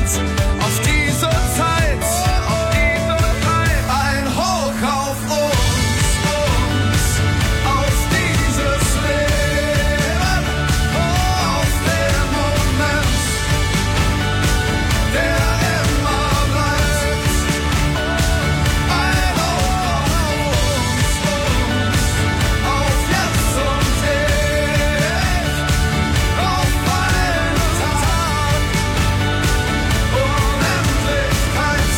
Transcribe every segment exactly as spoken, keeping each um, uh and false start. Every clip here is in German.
stolz auf diese Zeit. Ein Hoch auf uns, uns, auf dieses Leben, auf den Moment, der immer bleibt. Ein Hoch auf uns, uns, auf jetzt und ewig, auf einen Tag, Unendlichkeit.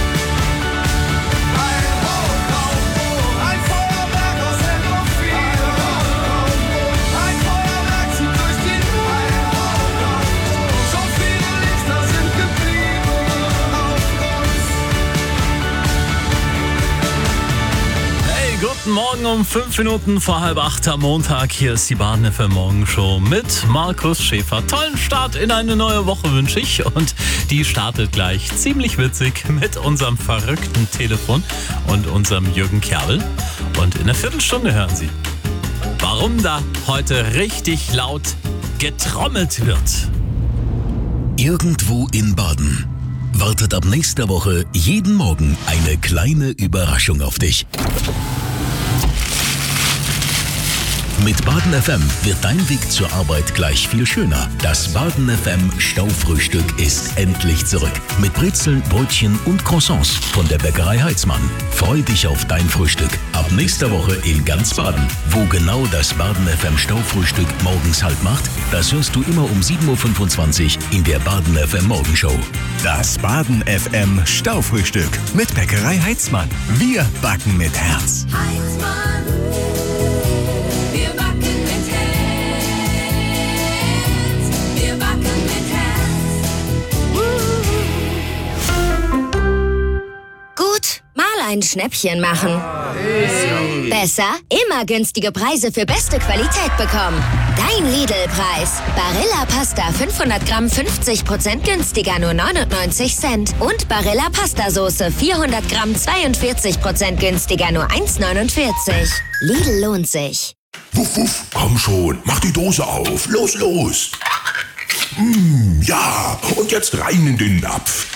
Ein Hoch auf uns, ein Feuerwerk aus Endorphin. Ein Feuerwerk zieht durch die Luft. So viele Lichter sind geblieben auf uns. Hey, guten Morgen um fünf Minuten vor halb acht am Montag. Hier ist die Baden F M Morgenshow mit Markus Schäfer. Tollen Start in eine neue Woche wünsche ich. Und die startet gleich ziemlich witzig mit unserem verrückten Telefon und unserem Jürgen Kerbel. Und in einer Viertelstunde hören Sie, warum da heute richtig laut getrommelt wird. Irgendwo in Baden wartet ab nächster Woche jeden Morgen eine kleine Überraschung auf dich. Mit Baden F M wird dein Weg zur Arbeit gleich viel schöner. Das Baden F M Staufrühstück ist endlich zurück. Mit Brezeln, Brötchen und Croissants von der Bäckerei Heitzmann. Freu dich auf dein Frühstück. Ab nächster Woche in ganz Baden. Wo genau das Baden F M Staufrühstück morgens Halt macht, das hörst du immer um sieben Uhr fünfundzwanzig in der Baden F M Morgenshow. Das Baden F M Staufrühstück mit Bäckerei Heitzmann. Wir backen mit Herz. Heitzmann, wir backen mit Herz. Wir backen mit Herz. Gut, mal ein Schnäppchen machen. Besser, immer günstige Preise für beste Qualität bekommen. Dein Lidl-Preis. Barilla Pasta fünfhundert Gramm fünfzig Prozent günstiger, nur neunundneunzig Cent. Und Barilla Pastasoße vierhundert Gramm zweiundvierzig Prozent günstiger, nur eins neunundvierzig. Lidl lohnt sich. Wuff, wuff, komm schon, mach die Dose auf. Los, los. Mm, ja, und jetzt rein in den Napf.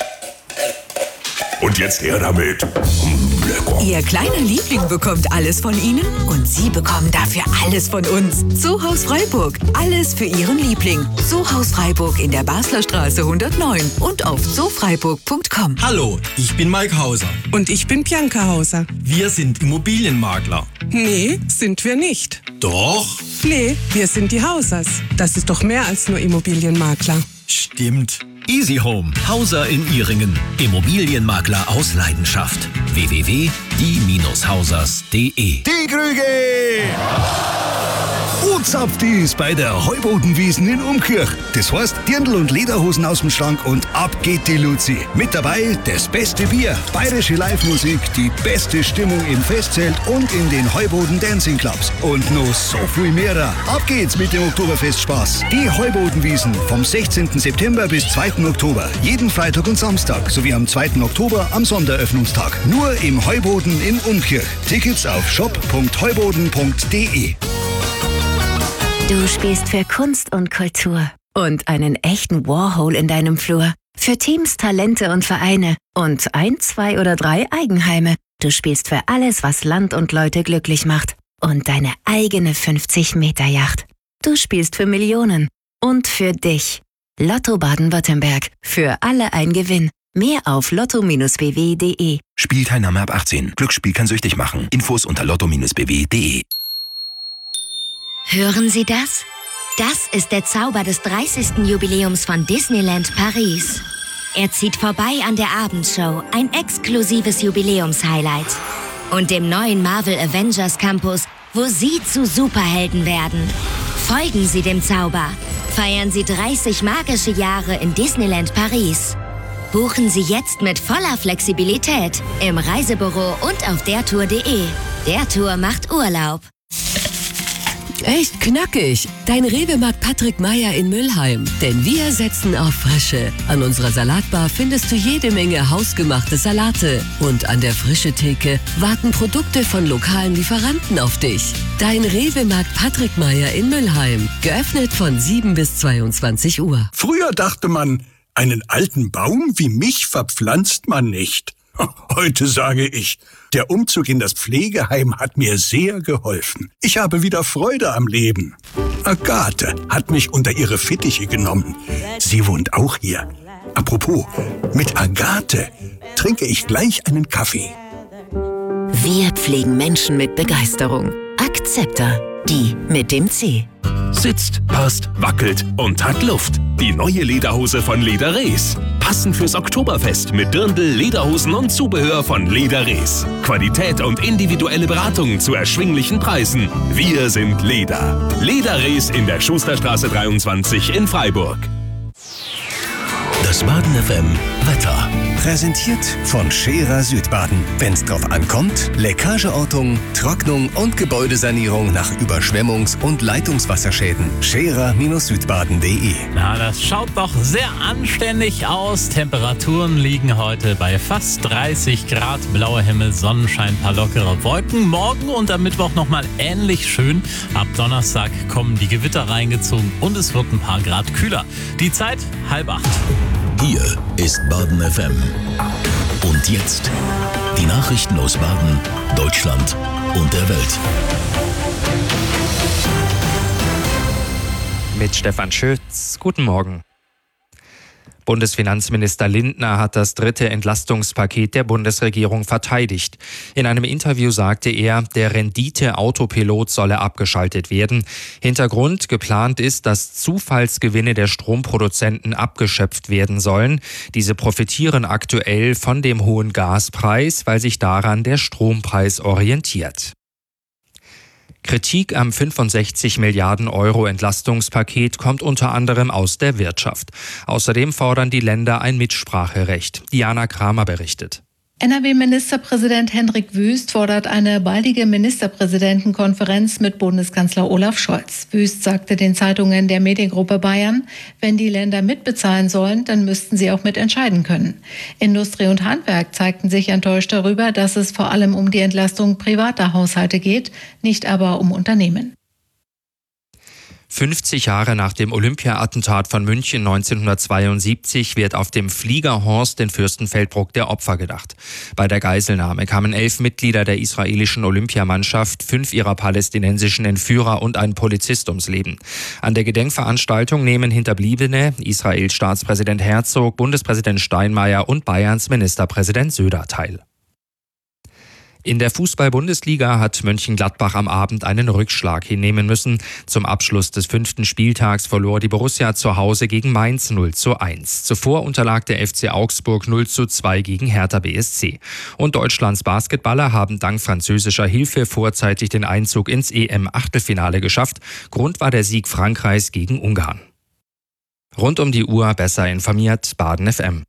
Und jetzt her damit. Mm, lecker. Ihr kleiner Liebling bekommt alles von Ihnen und Sie bekommen dafür alles von uns. Zoohaus Freiburg. Alles für Ihren Liebling. Zoohaus Freiburg in der Basler Straße hundertneun und auf zoofreiburg punkt com. Hallo, ich bin Mike Hauser. Und ich bin Bianca Hauser. Wir sind Immobilienmakler. Nee, sind wir nicht. Doch. Nee, wir sind die Hausers. Das ist doch mehr als nur Immobilienmakler. Stimmt. Easy Home, Hauser in Ihringen. Immobilienmakler aus Leidenschaft. w w w punkt die hausers punkt de. Die Krüge! Uzapft ist bei der Heubodenwiesen in Umkirch. Das heißt, Dirndl und Lederhosen aus dem Schrank und ab geht die Luzi. Mit dabei das beste Bier, bayerische Live-Musik, die beste Stimmung im Festzelt und in den Heuboden Dancing Clubs. Und noch so viel mehr. Ab geht's mit dem Oktoberfestspaß. Die Heubodenwiesen vom sechzehnten September bis zweiten Oktober. Jeden Freitag und Samstag sowie am zweiten Oktober am Sonderöffnungstag. Nur im Heuboden in Umkirch. Tickets auf shop punkt heuboden punkt de. Du spielst für Kunst und Kultur und einen echten Warhol in deinem Flur. Für Teams, Talente und Vereine und ein, zwei oder drei Eigenheime. Du spielst für alles, was Land und Leute glücklich macht. Und deine eigene fünfzig-Meter-Yacht. Du spielst für Millionen und für dich. Lotto Baden-Württemberg. Für alle ein Gewinn. Mehr auf lotto Bindestrich b w punkt de. Spielteilnahme ab achtzehn. Glücksspiel kann süchtig machen. Infos unter lotto Bindestrich b w punkt de. Hören Sie das? Das ist der Zauber des dreißigsten Jubiläums von Disneyland Paris. Er zieht vorbei an der Abendshow, ein exklusives Jubiläumshighlight. Und dem neuen Marvel Avengers Campus, wo Sie zu Superhelden werden. Folgen Sie dem Zauber. Feiern Sie dreißig magische Jahre in Disneyland Paris. Buchen Sie jetzt mit voller Flexibilität im Reisebüro und auf dertour punkt de. Der Tour macht Urlaub. Echt knackig. Dein Rewe-Markt Patrick Meyer in Müllheim. Denn wir setzen auf Frische. An unserer Salatbar findest du jede Menge hausgemachte Salate. Und an der Frische-Theke warten Produkte von lokalen Lieferanten auf dich. Dein Rewe-Markt Patrick Meyer in Müllheim. Geöffnet von sieben bis zweiundzwanzig Uhr. Früher dachte man, Einen alten Baum wie mich verpflanzt man nicht. Heute sage ich, der Umzug in das Pflegeheim hat mir sehr geholfen. Ich habe wieder Freude am Leben. Agathe hat mich unter ihre Fittiche genommen. Sie wohnt auch hier. Apropos, mit Agathe trinke ich gleich einen Kaffee. Wir pflegen Menschen mit Begeisterung. Akzepta, die mit dem C. Sitzt, passt, wackelt und hat Luft. Die neue Lederhose von Leder Rees. Passend fürs Oktoberfest mit Dirndl, Lederhosen und Zubehör von Leder Rees. Qualität und individuelle Beratung zu erschwinglichen Preisen. Wir sind Leder. Leder Rees in der Schusterstraße dreiundzwanzig in Freiburg. Das Baden F M Wetter. Präsentiert von Scherer Südbaden. Wenn's drauf ankommt, Leckageortung, Trocknung und Gebäudesanierung nach Überschwemmungs- und Leitungswasserschäden. Scherer Südbaden punkt de. Na, das schaut doch sehr anständig aus. Temperaturen liegen heute bei fast dreißig Grad, blauer Himmel, Sonnenschein, paar lockere Wolken. Morgen und am Mittwoch nochmal ähnlich schön. Ab Donnerstag kommen die Gewitter reingezogen und es wird ein paar Grad kühler. Die Zeit halb acht. Hier ist Baden F M. Und jetzt die Nachrichten aus Baden, Deutschland und der Welt. Mit Stefan Schütz. Guten Morgen. Bundesfinanzminister Lindner hat das dritte Entlastungspaket der Bundesregierung verteidigt. In einem Interview sagte er, der Rendite-Autopilot solle abgeschaltet werden. Hintergrund: geplant ist, dass Zufallsgewinne der Stromproduzenten abgeschöpft werden sollen. Diese profitieren aktuell von dem hohen Gaspreis, weil sich daran der Strompreis orientiert. Kritik am fünfundsechzig Milliarden Euro Entlastungspaket kommt unter anderem aus der Wirtschaft. Außerdem fordern die Länder ein Mitspracherecht. Diana Kramer berichtet. N R W-Ministerpräsident Hendrik Wüst fordert eine baldige Ministerpräsidentenkonferenz mit Bundeskanzler Olaf Scholz. Wüst sagte den Zeitungen der Mediengruppe Bayern, wenn die Länder mitbezahlen sollen, dann müssten sie auch mitentscheiden können. Industrie und Handwerk zeigten sich enttäuscht darüber, dass es vor allem um die Entlastung privater Haushalte geht, nicht aber um Unternehmen. fünfzig Jahre nach dem Olympia-Attentat von München neunzehnhundertzweiundsiebzig wird auf dem Flieger Horst in Fürstenfeldbruck der Opfer gedacht. Bei der Geiselnahme kamen elf Mitglieder der israelischen Olympiamannschaft, fünf ihrer palästinensischen Entführer und ein Polizist ums Leben. An der Gedenkveranstaltung nehmen Hinterbliebene, Israels Staatspräsident Herzog, Bundespräsident Steinmeier und Bayerns Ministerpräsident Söder teil. In der Fußball-Bundesliga hat Mönchengladbach am Abend einen Rückschlag hinnehmen müssen. Zum Abschluss des fünften Spieltags verlor die Borussia zu Hause gegen Mainz null zu eins. Zuvor unterlag der F C Augsburg null zu zwei gegen Hertha B S C. Und Deutschlands Basketballer haben dank französischer Hilfe vorzeitig den Einzug ins E M-Achtelfinale geschafft. Grund war der Sieg Frankreichs gegen Ungarn. Rund um die Uhr besser informiert, Baden F M.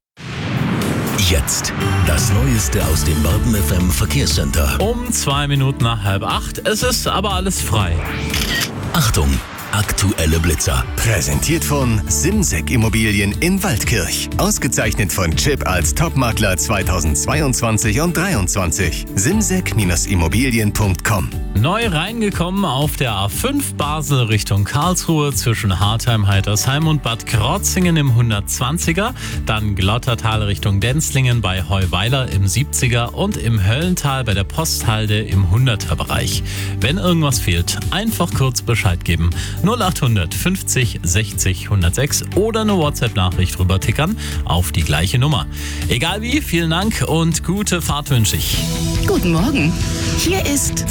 Jetzt das Neueste aus dem Baden F M Verkehrscenter. Um zwei Minuten nach halb acht. Es ist aber alles frei. Achtung, aktuelle Blitzer. Präsentiert von Simsek Immobilien in Waldkirch. Ausgezeichnet von Chip als Topmakler zweitausendzweiundzwanzig und dreiundzwanzig. simsek Immobilien punkt com. Neu reingekommen auf der A fünf Basel Richtung Karlsruhe zwischen Hartheim, Heitersheim und Bad Krotzingen im hundertzwanziger, dann Glottertal Richtung Denzlingen bei Heuweiler im siebziger und im Höllental bei der Posthalde im hunderter Bereich. Wenn irgendwas fehlt, einfach kurz Bescheid geben. null achthundert fünfzig sechzig hundertsechs oder eine WhatsApp-Nachricht rüber tickern auf die gleiche Nummer. Egal wie, vielen Dank und gute Fahrt wünsche ich. Guten Morgen. Hier ist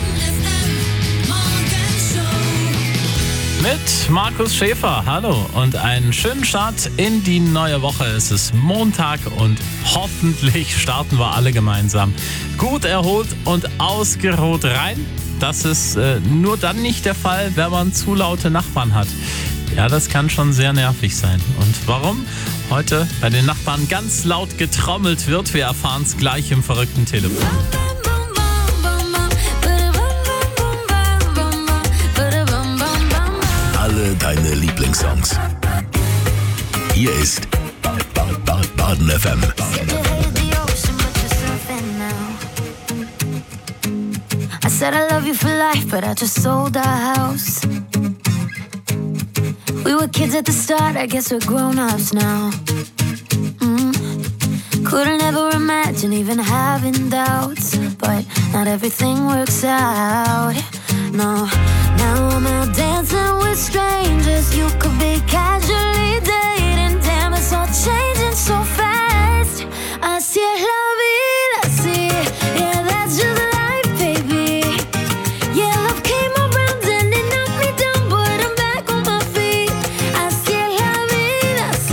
Mit Markus Schäfer, hallo und einen schönen Start in die neue Woche. Es ist Montag und hoffentlich starten wir alle gemeinsam gut erholt und ausgeruht rein. Das ist äh, nur dann nicht der Fall, wenn man zu laute Nachbarn hat. Ja, das kann schon sehr nervig sein. Und warum heute bei den Nachbarn ganz laut getrommelt wird, wir erfahren es gleich im verrückten Telefon. Alle deine Lieblingssongs. Hier ist Baden F M. I said I love you for life, but I just sold our house. We were kids at the start, I guess we're grown-ups now. Couldn't ever imagine even having doubts, but not everything works out. No, now I'm out dancing with strangers. You could be casual.